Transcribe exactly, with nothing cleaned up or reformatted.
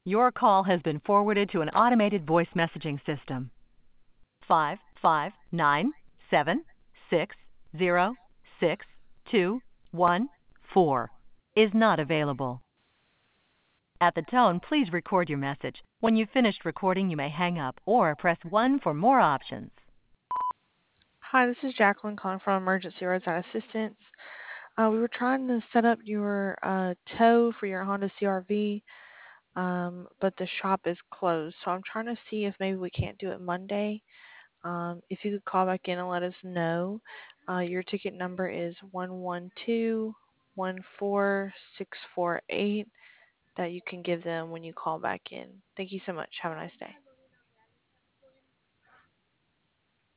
Your call has been forwarded to an automated voice messaging system. Five five nine seven six zero six two one four is not available. At the tone, please record your message. When you've finished recording, you may hang up or press one for more options. Hi, this is Jacqueline calling from Emergency Roadside Assistance. Uh, we were trying to set up your uh, tow for your Honda C R V, um, but the shop is closed. So I'm trying to see if maybe we can't do it Monday. Um, if you could call back in and let us know. Uh, your ticket number is one one two one four six four eight that you can give them when you call back in. Thank you so much. Have a nice day.